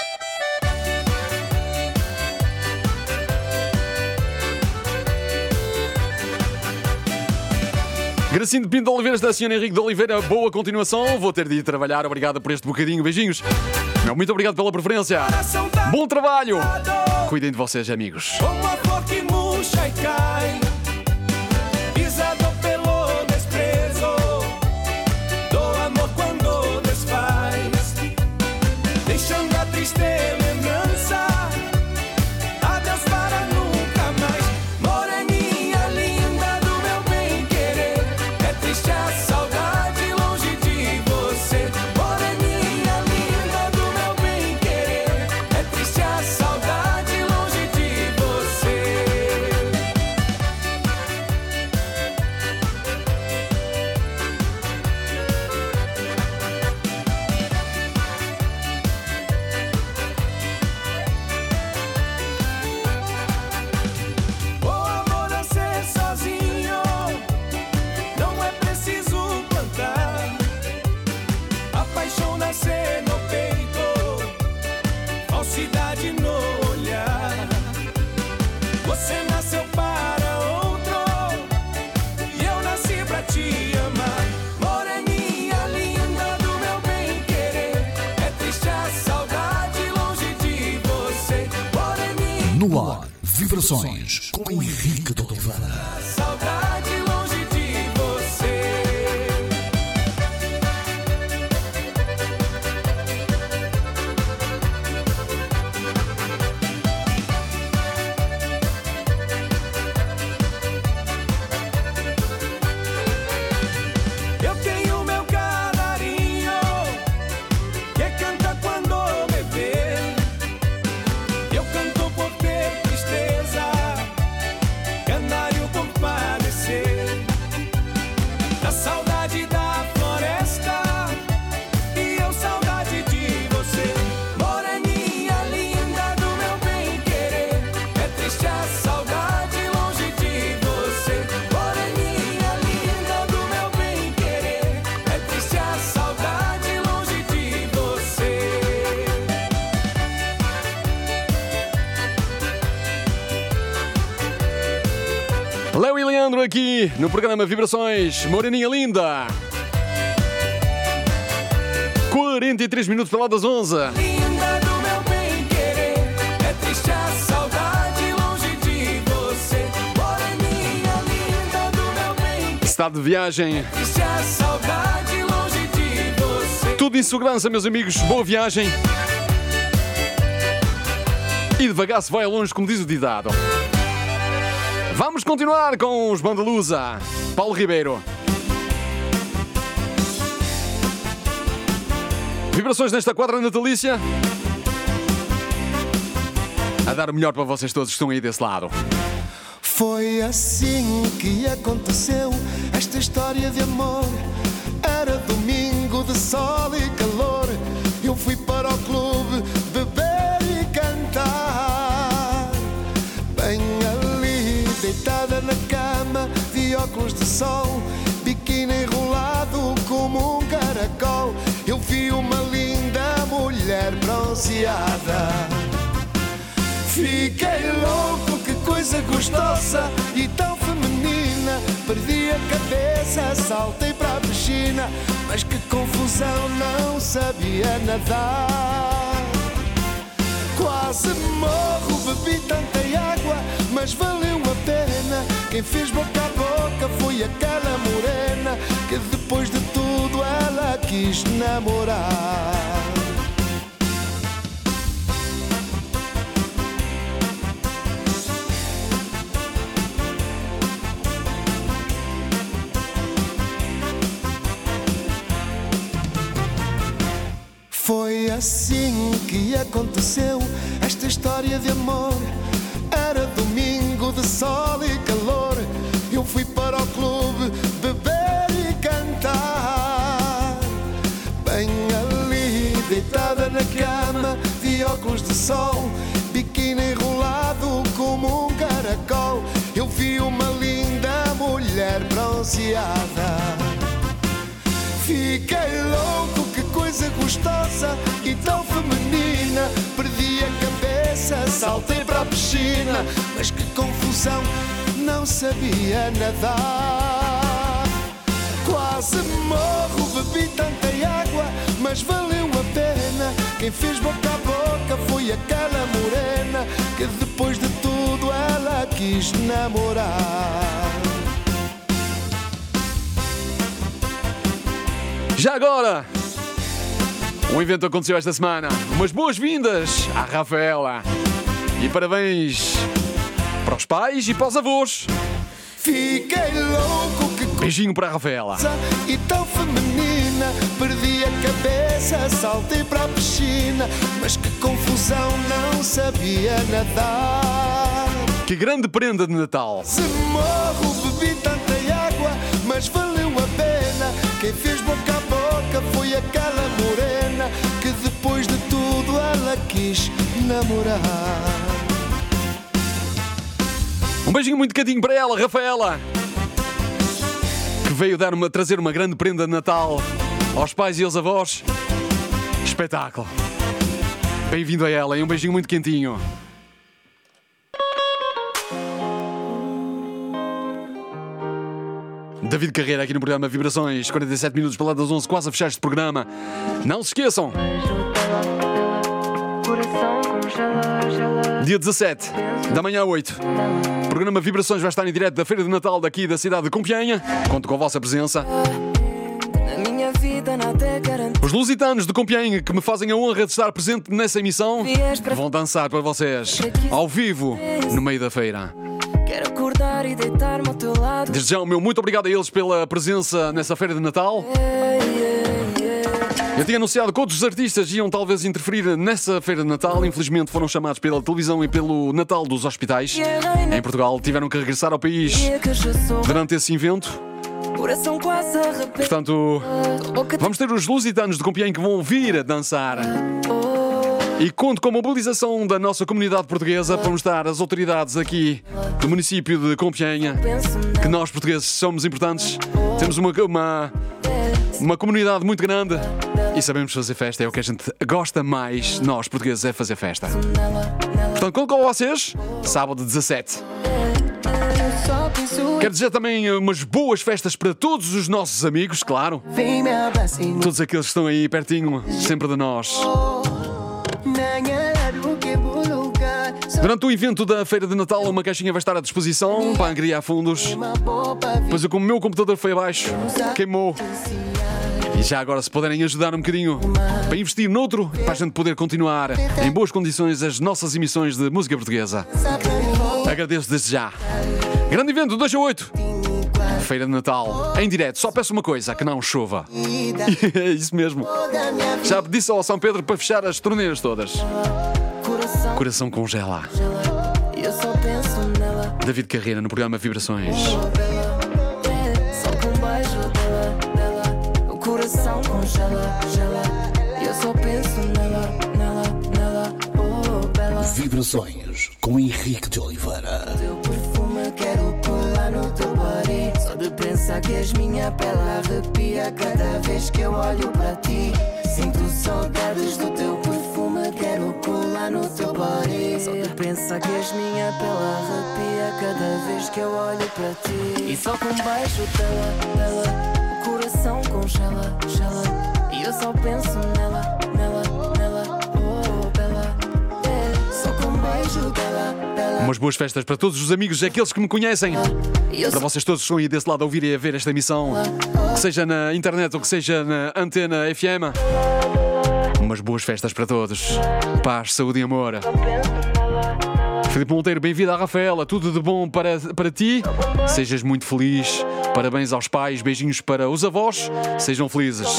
Gracinho de Pinto de Oliveira, da Sra. Henrique de Oliveira, boa continuação. Vou ter de ir trabalhar. Obrigado por este bocadinho. Beijinhos. Muito obrigado pela preferência. Bom trabalho. Cuidem de vocês, amigos. Uma flor que murcha e cai, pisado pelo desprezo do amor quando desfaz, deixando a triste lembrança. Adeus para nunca mais. Moreninha linda do meu bem-querer, é triste a saudade longe de você. Moreninha linda do meu bem-querer, é triste a saudade longe de você. O amor a ser sozinho, não é preciso plantar. A paixão nascer no peito, falsidade no olhar. Você nasceu para outro e eu nasci pra te amar. Moreninha linda do meu bem-querer, é triste a saudade longe de você. Moreninha, No ar, Vibrações com Henrique de Oliveira. saudade longe de você. Eu tenho meu canarinho que canta quando me vê. Eu canto por ter tristeza, canário compadecer da saudade da floresta e eu saudade de você. Moreninha linda do meu bem-querer, é triste a saudade longe de você. Moreninha linda do meu bem-querer, é triste a saudade longe de você. Léo e Leandro aqui no programa Vibrações. Moreninha linda. 43 minutos para lá das 11. Linda do meu bem-querer, é triste a saudade longe de você. Moreninha linda do meu bem-querer, Estado de viagem. triste a saudade longe de você. Tudo em segurança, meus amigos. Boa viagem. E devagar se vai a longe, como diz o ditado. Vamos continuar com os Bandalusa. Paulo Ribeiro. Vibrações nesta quadra natalícia. A dar o melhor para vocês todos que estão aí desse lado. Foi assim que aconteceu esta história de amor. Era domingo de sol e calor. Eu fui para o clube beber e cantar. Bem ali, deitada na cama, de óculos de sol, biquíni enrolado como um caracol. Eu vi uma linda mulher bronzeada. Fiquei louco, que coisa gostosa e tão feminina. Perdi a cabeça, saltei para a piscina, mas que confusão, não sabia nadar. Quase morro, bebi tanta água, mas valeu a pena. Quem fez boca a boca foi aquela morena, que depois de tudo ela quis namorar. Foi assim que aconteceu esta história de amor. Era domingo de sol e calor. Eu fui para o clube beber e cantar. Bem ali, deitada na cama, de óculos de sol, biquíni enrolado como um caracol. Eu vi uma linda mulher bronzeada. Fiquei louco, que coisa gostosa e tão feminina. Perdi a cabeça, saltei para a piscina, mas que confusão, não sabia nadar. Quase morro, bebi tanta água, mas valeu a pena. Quem fez boca a boca foi aquela morena que depois de tudo ela quis namorar. Já agora, um evento aconteceu esta semana. Umas boas-vindas à Rafaela. E parabéns para os pais e para os avós. Fiquei louco, que beijinho para a Rafaela. E tão feminina, perdi a cabeça, saltei para a piscina, mas que confusão, não sabia nadar. Que grande prenda de Natal. Se morro, bebi tanta água, mas valeu a pena. Quem fez boca a boca foi aquela morena que depois de tudo ela quis namorar. Um beijinho muito quentinho para ela, Rafaela, que veio trazer uma grande prenda de Natal aos pais e aos avós. Espetáculo. Bem-vindo a ela e um beijinho muito quentinho. David Carreira aqui no programa Vibrações, 47 minutos para lá das 11, quase a fechar este programa. Não se esqueçam, dia 17, da manhã a 8, o programa Vibrações vai estar em direto da Feira de Natal daqui da cidade de Compiègne. Conto com a vossa presença. Os lusitanos de Compiègne, que me fazem a honra de estar presente nessa emissão, vão dançar para vocês, ao vivo, no meio da feira. Quero acordar e deitar-me ao teu lado. Desde já o meu muito obrigado a eles pela presença nessa Feira de Natal. Eu tinha anunciado que outros artistas iam talvez interferir nessa Feira de Natal. Infelizmente foram chamados pela televisão e pelo Natal dos hospitais em Portugal. Tiveram que regressar ao país durante esse evento. Portanto, vamos ter os lusitanos de Compiègne que vão vir a dançar. E conto com a mobilização da nossa comunidade portuguesa para mostrar às autoridades aqui do município de Compiègne que nós portugueses somos importantes. Temos uma comunidade muito grande e sabemos fazer festa. É o que a gente gosta mais, nós portugueses, é fazer festa. Portanto, conto com vocês, sábado 17. Quero dizer também umas boas festas para todos os nossos amigos, claro. Todos aqueles que estão aí pertinho, sempre de nós. Durante o evento da Feira de Natal, uma caixinha vai estar à disposição para angariar fundos. Pois o meu computador foi abaixo, queimou. E já agora, se puderem ajudar um bocadinho para investir noutro, para a gente poder continuar em boas condições as nossas emissões de música portuguesa. Agradeço desde já. Grande evento, 2 a 8. Feira de Natal, em direto. Só peço uma coisa, que não chova. É isso mesmo. Já disse ao São Pedro para fechar as torneiras todas. Coração congela. David Carreira no programa Vibrações. Só com um beijo dela, o coração congela, gela. Eu só penso nela, oh bela. Vibrações com Henrique de Oliveira. Teu perfume quero colar no teu body. Só de pensar que és minha pele arrepia cada vez que eu olho para ti. Sinto saudades do teu perfume, quero colar no teu body. Só de pensar que és minha pele arrepia cada vez que eu olho para ti. E só com um beijo dela, o coração congela, gela. E eu só penso nela, oh bela. Só com um beijo dela. Umas boas festas para todos os amigos, aqueles que me conhecem. Para vocês todos que estão aí desse lado a ouvir e a ver esta emissão, que seja na internet ou que seja na Antena FM. Umas boas festas para todos. Paz, saúde e amor. Filipe Monteiro, bem-vindo à Rafaela. Tudo de bom para ti. Sejas muito feliz. Parabéns aos pais. Beijinhos para os avós. Sejam felizes.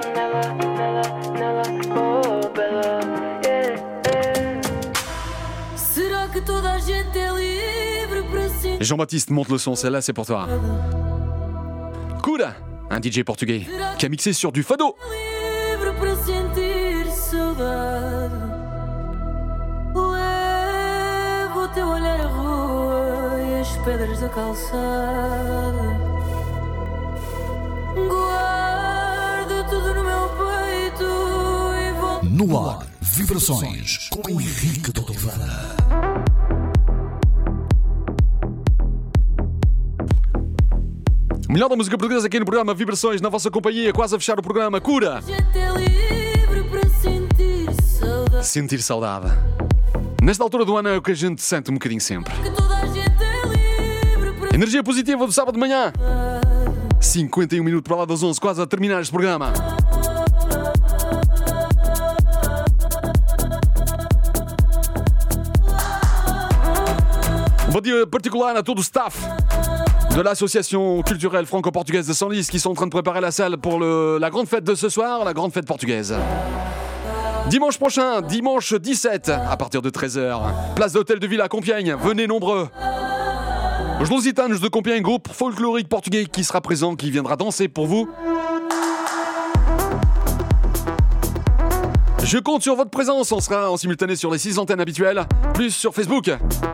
Será que toda a gente é livre para si? Jean-Baptiste Monte-le-Son, celle-là c'est pour toi. Cura, un DJ portugais qui a mixé sur du fado. Livre para sentir saudade. Levo o teu olhar à rua e as pedras da calçada. Guardo tudo no meu peito e vou. No ar, Vibrações com Henrique de Oliveira. Melhor da música portuguesa aqui no programa Vibrações, na vossa companhia, quase a fechar o programa. Cura! Sentir saudade. Nesta altura do ano é o que a gente sente um bocadinho sempre. Energia positiva do sábado de manhã. 51 minutos para lá das 11, quase a terminar este programa. Um bom dia particular à todo o staff de l'association culturelle franco-portugaise de Senlis qui sont en train de préparer la salle pour la grande fête de ce soir, la grande fête portugaise. Dimanche prochain, dimanche 17, à partir de 13h, place de l'Hôtel de Ville à Compiègne, venez nombreux. Os Lusitanos de Compiègne, groupe folklorique portugais qui sera présent, qui viendra danser pour vous. Je compte sur votre présence, on sera en simultané sur les 6 antennes habituelles, plus sur Facebook.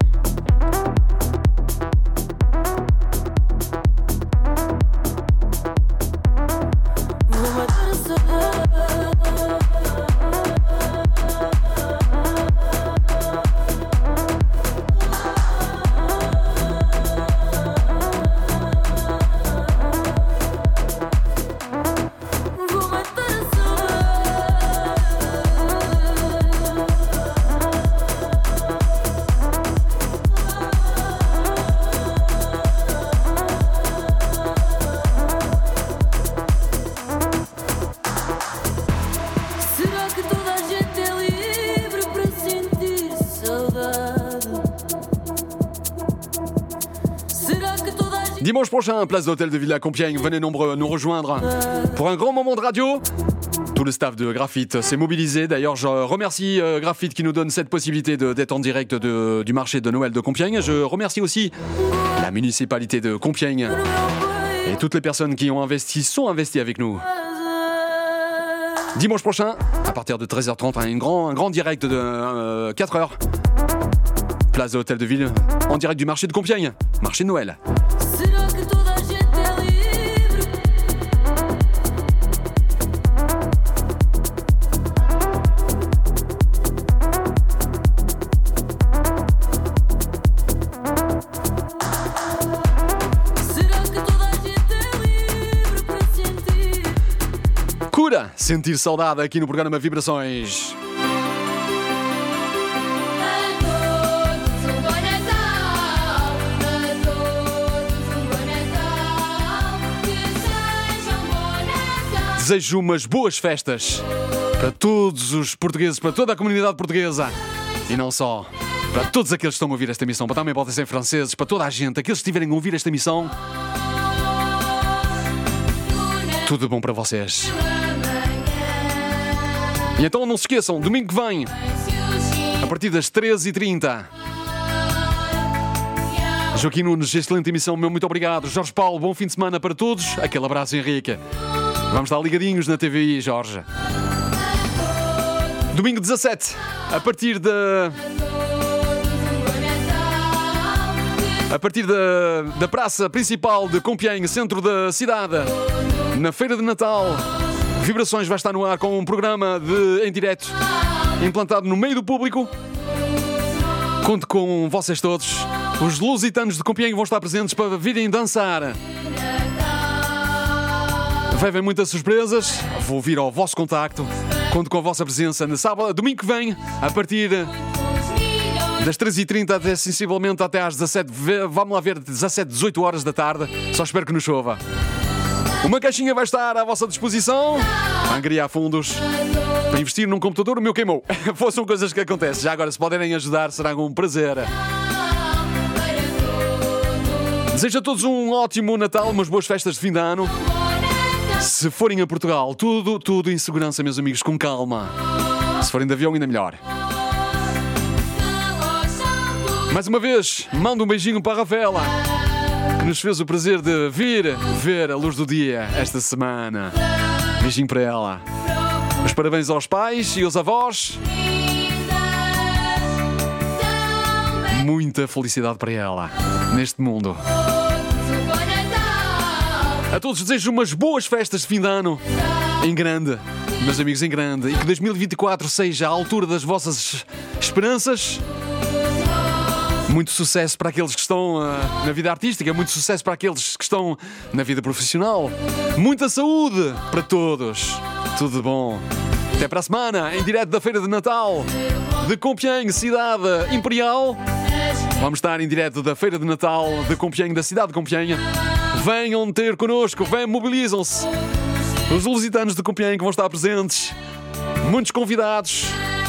Dimanche prochain, place de l'Hôtel de Ville à Compiègne, venez nombreux nous rejoindre pour un grand moment de radio. Tout le staff de Graphite s'est mobilisé. D'ailleurs, je remercie Graphite qui nous donne cette possibilité d'être en direct du marché de Noël de Compiègne. Je remercie aussi la municipalité de Compiègne et toutes les personnes qui sont investies avec nous. Dimanche prochain, à partir de 13h30, un grand direct de 4h. Place de l'Hôtel de Ville, en direct du marché de Compiègne, marché de Noël. Cura, sentir saudade aqui no programa Vibrações. Desejo umas boas festas para todos os portugueses, para toda a comunidade portuguesa e não só, para todos aqueles que estão a ouvir esta emissão, para também podem ser franceses, para toda a gente, aqueles que estiverem a ouvir esta emissão. Tudo bom para vocês. E então não se esqueçam, domingo que vem, a partir das 13h30. Joaquim Nunes, excelente emissão, meu muito obrigado. Jorge Paulo, bom fim de semana para todos. Aquele abraço, Henrique. Vamos estar ligadinhos na TVI, Jorge. Domingo 17, a partir da praça principal de Compiègne, centro da cidade, na Feira de Natal, Vibrações vai estar no ar com um programa em direto, implantado no meio do público. Conto com vocês todos. Os lusitanos de Compiègne vão estar presentes para virem dançar. Vai haver muitas surpresas. Vou vir ao vosso contacto. Conto com a vossa presença no sábado, domingo que vem, a partir das 13h30 até sensivelmente até às 17. Vamos lá ver, 17, 18 horas da tarde. Só espero que nos chova. Uma caixinha vai estar à vossa disposição. Angriar fundos para investir num computador. O meu queimou. São coisas que acontecem. Já agora, se puderem ajudar, será um prazer. Desejo a todos um ótimo Natal, umas boas festas de fim de ano. Se forem a Portugal, tudo em segurança, meus amigos, com calma. Se forem de avião, ainda melhor. Mais uma vez, mando um beijinho para a Rafaela, que nos fez o prazer de vir ver a luz do dia esta semana. Beijinho para ela. Os parabéns aos pais e aos avós. Muita felicidade para ela neste mundo. A todos desejo umas boas festas de fim de ano em grande, meus amigos, em grande, e que 2024 seja à altura das vossas esperanças. Muito sucesso para aqueles que estão na vida artística, muito sucesso para aqueles que estão na vida profissional. Muita saúde para todos. Tudo de bom. Até para a semana, em direto da Feira de Natal de Compiègne, cidade imperial. Vamos estar em direto da Feira de Natal de Compiègne, da cidade de Compiègne. Venham ter connosco, mobilizam-se. Os lusitanos de Compiègne que vão estar presentes. Muitos convidados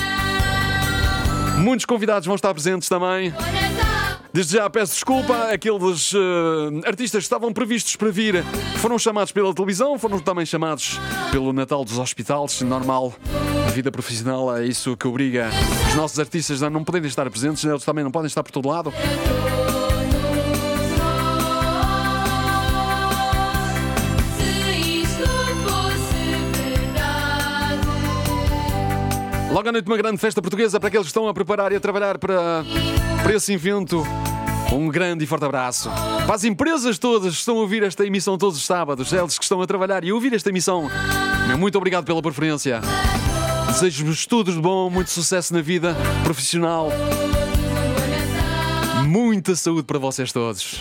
vão estar presentes também. Desde já peço desculpa, aqueles artistas que estavam previstos para vir foram chamados pela televisão, foram também chamados pelo Natal dos hospitais, normal. A vida profissional é isso que obriga os nossos artistas a não poderem estar presentes, eles também não podem estar por todo lado. Logo à noite, uma grande festa portuguesa para aqueles que estão a preparar e a trabalhar para esse evento. Um grande e forte abraço. Para as empresas todas que estão a ouvir esta emissão todos os sábados, eles que estão a trabalhar e a ouvir esta emissão, muito obrigado pela preferência. Desejo-vos tudo de bom, muito sucesso na vida profissional. Muita saúde para vocês todos.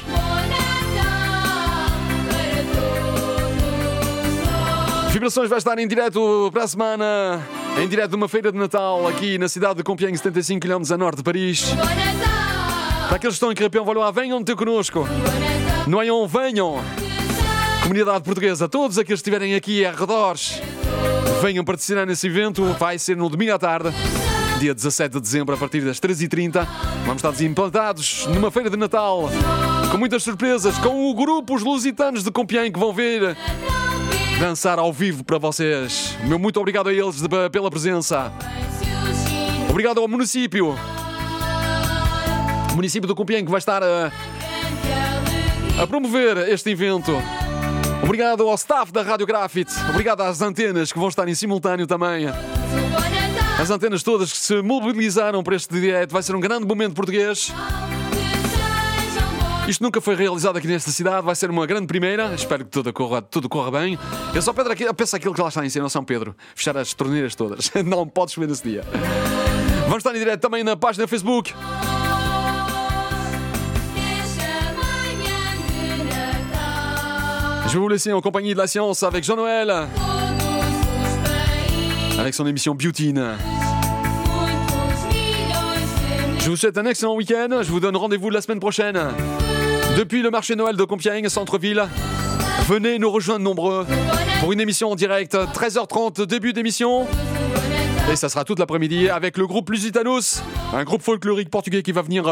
Vibrações vai estar em direto para a semana, em direto de uma feira de Natal aqui na cidade de Compiègne, 75 km a norte de Paris. Para aqueles que estão em Carapéu, Valois, venham ter connosco. Noyon, venham. Comunidade portuguesa, todos aqueles que estiverem aqui arredores, venham participar nesse evento. Vai ser no domingo à tarde, dia 17 de dezembro, a partir das 13h30. Vamos estar desimplantados numa feira de Natal, com muitas surpresas, com o grupo Os Lusitanos de Compiègne que vão vir dançar ao vivo para vocês. Meu muito obrigado a eles pela presença. Obrigado ao município do Compiègne que vai estar a promover este evento. Obrigado ao staff da Rádio Grafite. Obrigado às antenas que vão estar em simultâneo também. As antenas todas que se mobilizaram para este direto. Vai ser um grande momento português. Isto nunca foi realizado aqui nesta cidade, vai ser uma grande primeira. Espero que tudo corra bem. Eu só peço aquilo que lá está em cima, São Pedro, fechar as torneiras todas. Não pode chover nesse dia. Vamos estar em direto também na página Facebook. Je vais vous laisser en compagnie de la science avec Jean-Noël, avec son émission Beautine. Je vous souhaite un excellent week-end. Je vous donne rendez-vous la semaine prochaine depuis le marché Noël de Compiègne, centre-ville. Venez nous rejoindre nombreux pour une émission en direct, 13h30, début d'émission. Et ça sera toute l'après-midi avec le groupe Lusitanos, un groupe folklorique portugais qui va venir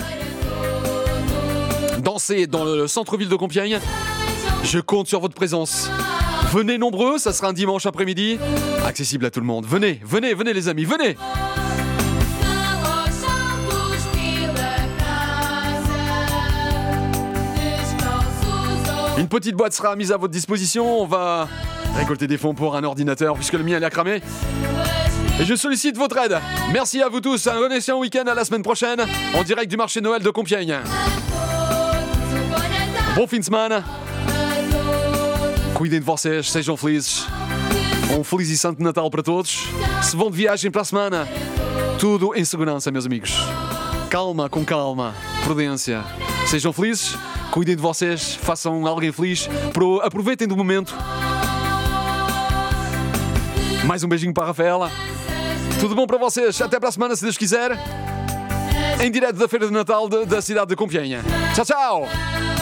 danser dans le centre-ville de Compiègne. Je compte sur votre présence. Venez nombreux, ça sera un dimanche après-midi, accessible à tout le monde. Venez les amis, venez! Une petite boîte sera mise à votre disposition. On va récolter des fonds pour un ordinateur puisque le mien il a cramé. Et je sollicite votre aide. Merci à vous tous. Un bon excellent week-end, à la semaine prochaine en direct du marché Noël de Compiègne. Bom fim de semana. Cuidem de vocês, sejam felizes. Feliz e santo Natal para todos. Se vão de viagem para a semana, tudo em segurança, meus amigos. Calma, com calma, prudência. Sejam felizes, cuidem de vocês, façam alguém feliz, aproveitem do momento. Mais um beijinho para a Rafaela. Tudo bom para vocês, até para a semana, se Deus quiser. Em direto da Feira de Natal da cidade de Compiègne. Tchau, tchau!